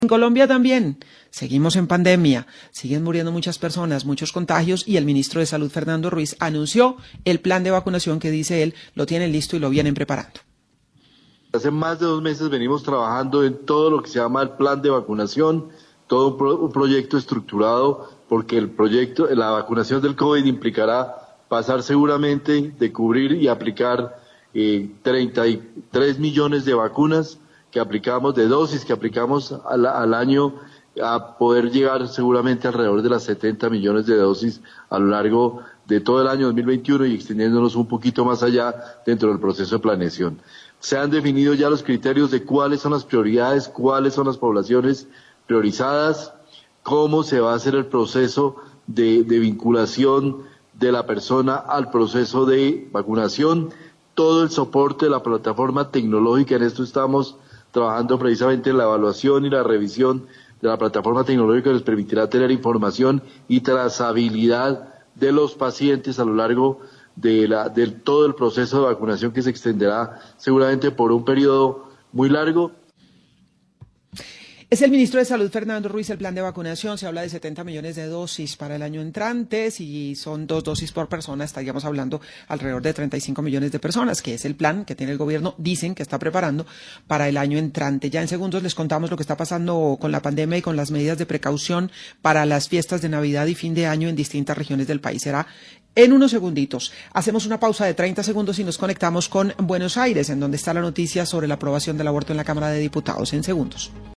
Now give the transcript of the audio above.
En Colombia también seguimos en pandemia, siguen muriendo muchas personas, muchos contagios y el ministro de Salud, Fernando Ruiz, anunció el plan de vacunación que dice él lo tienen listo y lo vienen preparando. Hace más de 2 meses venimos trabajando en todo lo que se llama el plan de vacunación, todo un proyecto estructurado, porque la vacunación del COVID implicará pasar seguramente de cubrir y aplicar 33 millones de vacunas que aplicamos, de dosis que aplicamos al año, a poder llegar seguramente alrededor de las 70 millones de dosis a lo largo de todo el año 2021 y extendiéndonos un poquito más allá dentro del proceso de planeación. Se han definido ya los criterios de cuáles son las prioridades, cuáles son las poblaciones priorizadas, cómo se va a hacer el proceso de vinculación de la persona al proceso de vacunación, todo el soporte de la plataforma tecnológica. En esto estamos trabajando precisamente en la evaluación y la revisión de la plataforma tecnológica que les permitirá tener información y trazabilidad de los pacientes a lo largo de todo el proceso de vacunación, que se extenderá seguramente por un periodo muy largo. Es el ministro de Salud, Fernando Ruiz. El plan de vacunación, se habla de 70 millones de dosis para el año entrante. Si son 2 dosis por persona, estaríamos hablando alrededor de 35 millones de personas, que es el plan que tiene el gobierno, dicen que está preparando para el año entrante. Ya en segundos les contamos lo que está pasando con la pandemia y con las medidas de precaución para las fiestas de Navidad y fin de año en distintas regiones del país. Será en unos segunditos. Hacemos una pausa de 30 segundos y nos conectamos con Buenos Aires, en donde está la noticia sobre la aprobación del aborto en la Cámara de Diputados. En segundos.